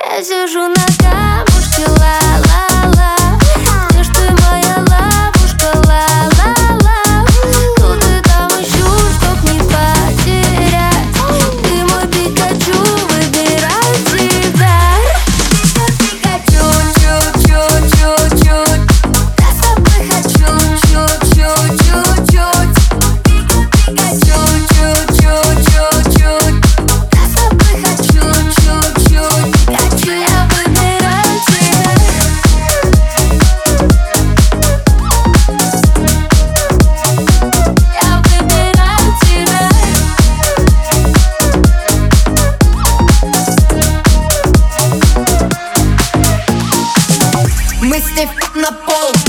Я сижу на камушке, ла-ла-ла. Где ж ты, моя ловушка, ла-ла-ла? Тут и там ищу, чтоб не потерять. Ты мой Пикачу, выбирай тебя. Пикачу, чуть-чуть-чуть-чуть. Я с тобой хочу чуть-чуть-чуть-чуть. Пикачу, чуть-чуть-чуть-чуть. Я с тобой хочу чуть-чуть. Пикачу, я выбираю тебя. Я выбираю тебя. Мы степь на пол.